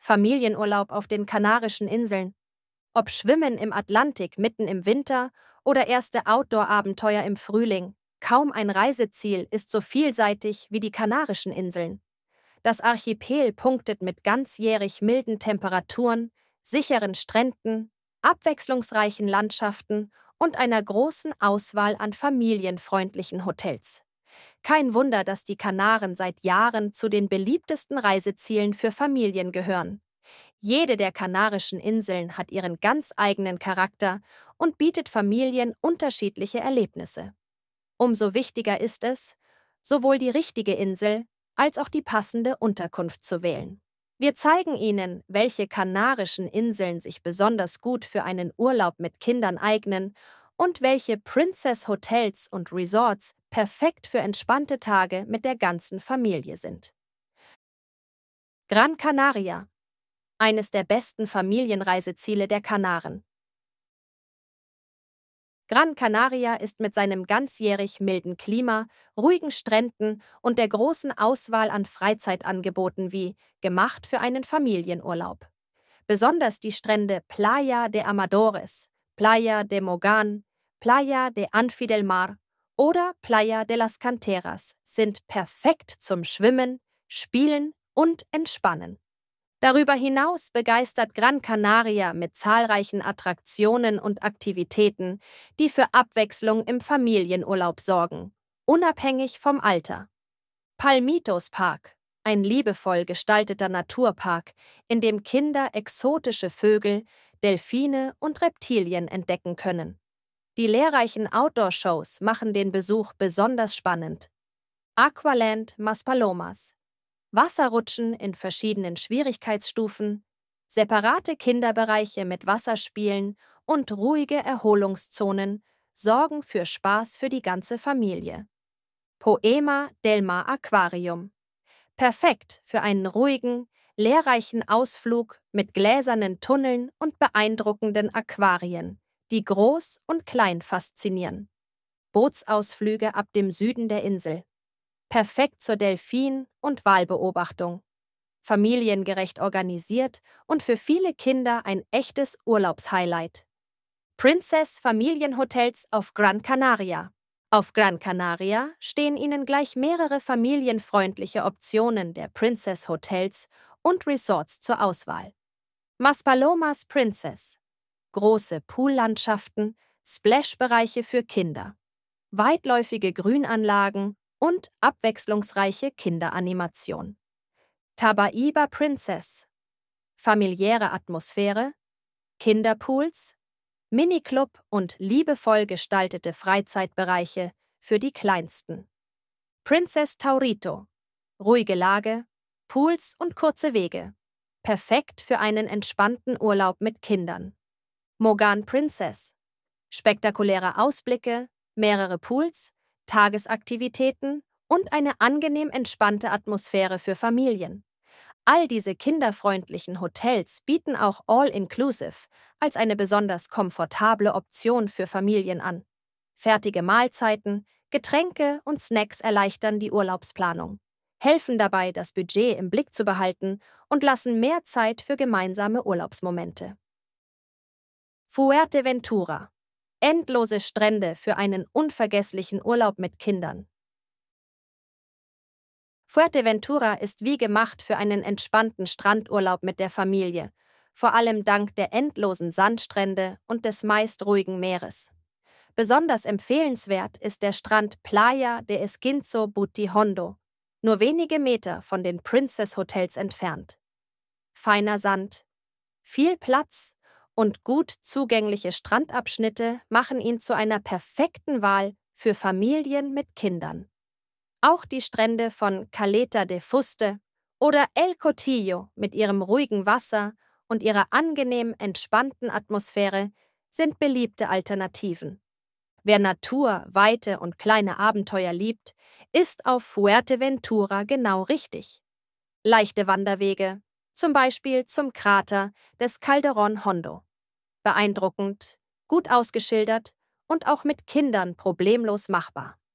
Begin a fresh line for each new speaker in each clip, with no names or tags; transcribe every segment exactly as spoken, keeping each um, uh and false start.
Familienurlaub auf den Kanarischen Inseln. Ob Schwimmen im Atlantik mitten im Winter oder erste Outdoor-Abenteuer im Frühling, kaum ein Reiseziel ist so vielseitig wie die Kanarischen Inseln. Das Archipel punktet mit ganzjährig milden Temperaturen, sicheren Stränden, abwechslungsreichen Landschaften und einer großen Auswahl an familienfreundlichen Hotels. Kein Wunder, dass die Kanaren seit Jahren zu den beliebtesten Reisezielen für Familien gehören. Jede der Kanarischen Inseln hat ihren ganz eigenen Charakter und bietet Familien unterschiedliche Erlebnisse. Umso wichtiger ist es, sowohl die richtige Insel als auch die passende Unterkunft zu wählen. Wir zeigen Ihnen, welche kanarischen Inseln sich besonders gut für einen Urlaub mit Kindern eignen und welche Princess Hotels und Resorts perfekt für entspannte Tage mit der ganzen Familie sind. Gran Canaria, eines der besten Familienreiseziele der Kanaren. Gran Canaria ist mit seinem ganzjährig milden Klima, ruhigen Stränden und der großen Auswahl an Freizeitangeboten wie gemacht für einen Familienurlaub. Besonders die Strände Playa de Amadores, Playa de Mogan, Playa de Anfidelmar oder Playa de las Canteras sind perfekt zum Schwimmen, Spielen und Entspannen. Darüber hinaus begeistert Gran Canaria mit zahlreichen Attraktionen und Aktivitäten, die für Abwechslung im Familienurlaub sorgen, unabhängig vom Alter. Palmitos Park, ein liebevoll gestalteter Naturpark, in dem Kinder exotische Vögel, Delfine und Reptilien entdecken können. Die lehrreichen Outdoor-Shows machen den Besuch besonders spannend. Aqualand Maspalomas, Wasserrutschen in verschiedenen Schwierigkeitsstufen, separate Kinderbereiche mit Wasserspielen und ruhige Erholungszonen sorgen für Spaß für die ganze Familie. Poema del Mar Aquarium, perfekt für einen ruhigen, lehrreichen Ausflug mit gläsernen Tunneln und beeindruckenden Aquarien, die groß und klein faszinieren. Bootsausflüge ab dem Süden der Insel. Perfekt zur Delfin- und Walbeobachtung. Familiengerecht organisiert und für viele Kinder ein echtes Urlaubshighlight. Princess Familienhotels auf Gran Canaria. Auf Gran Canaria stehen Ihnen gleich mehrere familienfreundliche Optionen der Princess Hotels und Resorts zur Auswahl. Maspalomas Princess. Große Poollandschaften, Splash-Bereiche für Kinder. Weitläufige Grünanlagen und abwechslungsreiche Kinderanimation. Tabaiba Princess. Familiäre Atmosphäre, Kinderpools, Miniclub und liebevoll gestaltete Freizeitbereiche für die Kleinsten. Princess Taurito. Ruhige Lage, Pools und kurze Wege. Perfekt für einen entspannten Urlaub mit Kindern. Mogan Princess. Spektakuläre Ausblicke, mehrere Pools, Tagesaktivitäten und eine angenehm entspannte Atmosphäre für Familien. All diese kinderfreundlichen Hotels bieten auch All-Inclusive als eine besonders komfortable Option für Familien an. Fertige Mahlzeiten, Getränke und Snacks erleichtern die Urlaubsplanung, helfen dabei, das Budget im Blick zu behalten und lassen mehr Zeit für gemeinsame Urlaubsmomente. Fuerteventura. Endlose Strände für einen unvergesslichen Urlaub mit Kindern. Fuerteventura ist wie gemacht für einen entspannten Strandurlaub mit der Familie, vor allem dank der endlosen Sandstrände und des meist ruhigen Meeres. Besonders empfehlenswert ist der Strand Playa de Esquinzo Butihondo, nur wenige Meter von den Princess Hotels entfernt. Feiner Sand, viel Platz und gut zugängliche Strandabschnitte machen ihn zu einer perfekten Wahl für Familien mit Kindern. Auch die Strände von Caleta de Fuste oder El Cotillo mit ihrem ruhigen Wasser und ihrer angenehm entspannten Atmosphäre sind beliebte Alternativen. Wer Natur, Weite und kleine Abenteuer liebt, ist auf Fuerteventura genau richtig. Leichte Wanderwege, zum Beispiel zum Krater des Calderón Hondo. Beeindruckend, gut ausgeschildert und auch mit Kindern problemlos machbar.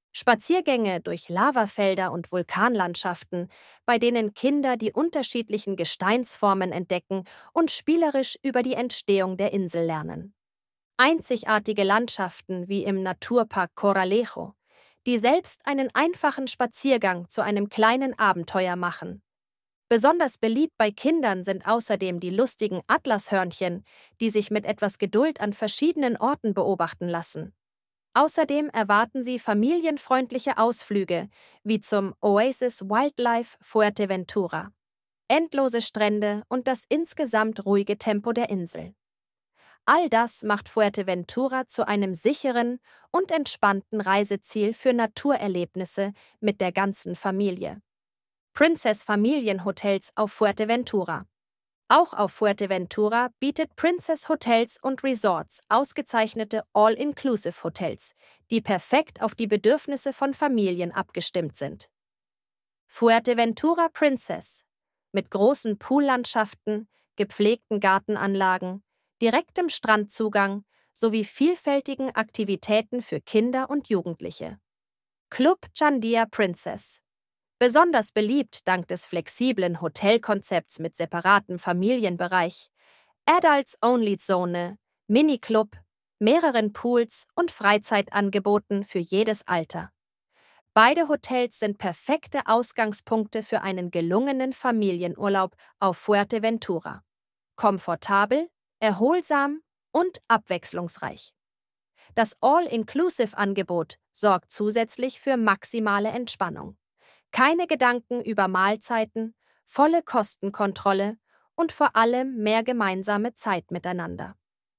Spaziergänge durch Lavafelder und Vulkanlandschaften, bei denen Kinder die unterschiedlichen Gesteinsformen entdecken und spielerisch über die Entstehung der Insel lernen. Einzigartige Landschaften wie im Naturpark Corralejo, die selbst einen einfachen Spaziergang zu einem kleinen Abenteuer machen. Besonders beliebt bei Kindern sind außerdem die lustigen Atlashörnchen, die sich mit etwas Geduld an verschiedenen Orten beobachten lassen. Außerdem erwarten sie familienfreundliche Ausflüge, wie zum Oasis Wildlife Fuerteventura, endlose Strände und das insgesamt ruhige Tempo der Insel. All das macht Fuerteventura zu einem sicheren und entspannten Reiseziel für Naturerlebnisse mit der ganzen Familie. Princess Familienhotels auf Fuerteventura. Auch auf Fuerteventura bietet Princess Hotels und Resorts ausgezeichnete All-Inclusive-Hotels, die perfekt auf die Bedürfnisse von Familien abgestimmt sind. Fuerteventura Princess mit großen Poollandschaften, gepflegten Gartenanlagen, direktem Strandzugang sowie vielfältigen Aktivitäten für Kinder und Jugendliche. Club Chandia Princess. Besonders beliebt dank des flexiblen Hotelkonzepts mit separatem Familienbereich, Adults-Only-Zone, Miniclub, mehreren Pools und Freizeitangeboten für jedes Alter. Beide Hotels sind perfekte Ausgangspunkte für einen gelungenen Familienurlaub auf Fuerteventura. Komfortabel, erholsam und abwechslungsreich. Das All-Inclusive-Angebot sorgt zusätzlich für maximale Entspannung. Keine Gedanken über Mahlzeiten, volle Kostenkontrolle und vor allem mehr gemeinsame Zeit miteinander.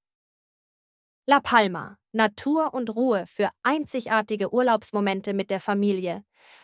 La Palma, Natur und Ruhe für einzigartige Urlaubsmomente mit der Familie.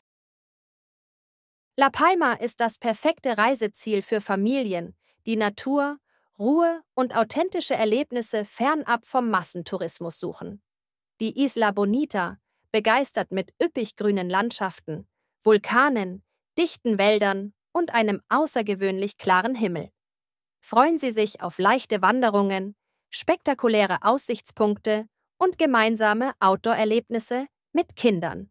La Palma ist das perfekte Reiseziel für Familien, die Natur, Ruhe und authentische Erlebnisse fernab vom Massentourismus suchen. Die Isla Bonita begeistert mit üppig grünen Landschaften, Vulkanen, dichten Wäldern und einem außergewöhnlich klaren Himmel. Freuen Sie sich auf leichte Wanderungen, spektakuläre Aussichtspunkte und gemeinsame Outdoor-Erlebnisse mit Kindern.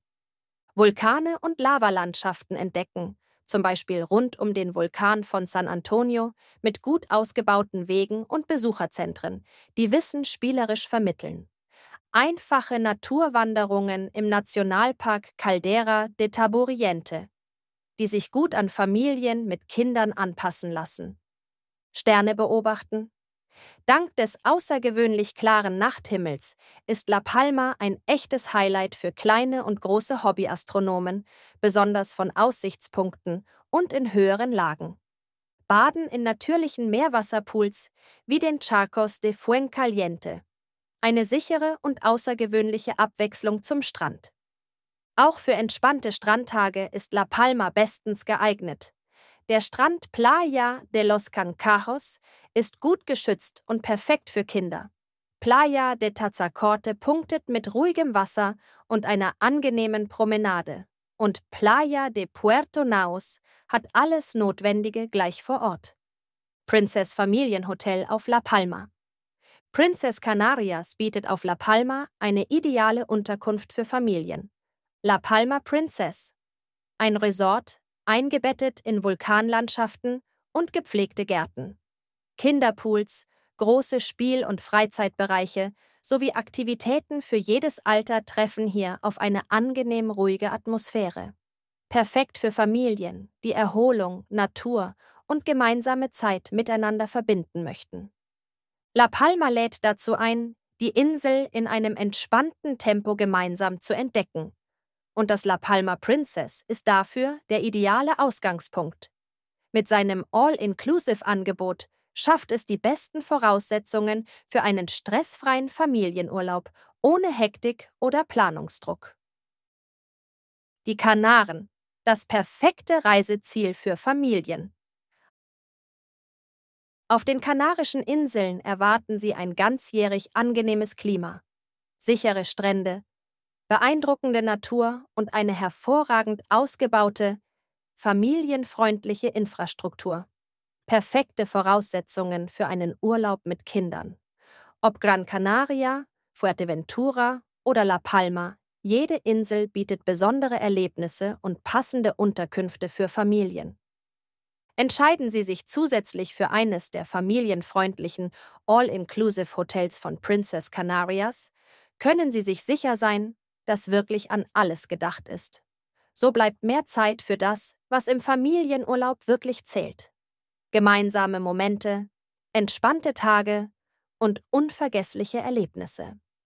Vulkane und Lavalandschaften entdecken, zum Beispiel rund um den Vulkan von San Antonio mit gut ausgebauten Wegen und Besucherzentren, die Wissen spielerisch vermitteln. Einfache Naturwanderungen im Nationalpark Caldera de Taburiente, die sich gut an Familien mit Kindern anpassen lassen. Sterne beobachten. Dank des außergewöhnlich klaren Nachthimmels ist La Palma ein echtes Highlight für kleine und große Hobbyastronomen, besonders von Aussichtspunkten und in höheren Lagen. Baden in natürlichen Meerwasserpools wie den Charcos de Fuencaliente. Eine sichere und außergewöhnliche Abwechslung zum Strand. Auch für entspannte Strandtage ist La Palma bestens geeignet. Der Strand Playa de los Cancajos ist gut geschützt und perfekt für Kinder. Playa de Tazacorte punktet mit ruhigem Wasser und einer angenehmen Promenade. Und Playa de Puerto Naos hat alles Notwendige gleich vor Ort. Princess Familienhotel auf La Palma. Princess Canarias bietet auf La Palma eine ideale Unterkunft für Familien. La Palma Princess. Ein Resort, eingebettet in Vulkanlandschaften und gepflegte Gärten. Kinderpools, große Spiel- und Freizeitbereiche sowie Aktivitäten für jedes Alter treffen hier auf eine angenehm ruhige Atmosphäre. Perfekt für Familien, die Erholung, Natur und gemeinsame Zeit miteinander verbinden möchten. La Palma lädt dazu ein, die Insel in einem entspannten Tempo gemeinsam zu entdecken. Und das La Palma Princess ist dafür der ideale Ausgangspunkt. Mit seinem All-Inclusive-Angebot schafft es die besten Voraussetzungen für einen stressfreien Familienurlaub ohne Hektik oder Planungsdruck. Die Kanaren, das perfekte Reiseziel für Familien. Auf den Kanarischen Inseln erwarten Sie ein ganzjährig angenehmes Klima, sichere Strände, beeindruckende Natur und eine hervorragend ausgebaute, familienfreundliche Infrastruktur. Perfekte Voraussetzungen für einen Urlaub mit Kindern. Ob Gran Canaria, Fuerteventura oder La Palma, Jede Insel bietet besondere Erlebnisse und passende Unterkünfte für Familien. Entscheiden Sie sich zusätzlich für eines der familienfreundlichen All-Inclusive-Hotels von Princess Canarias, können Sie sich sicher sein, dass wirklich an alles gedacht ist. So bleibt mehr Zeit für das, was im Familienurlaub wirklich zählt. Gemeinsame Momente, entspannte Tage und unvergessliche Erlebnisse.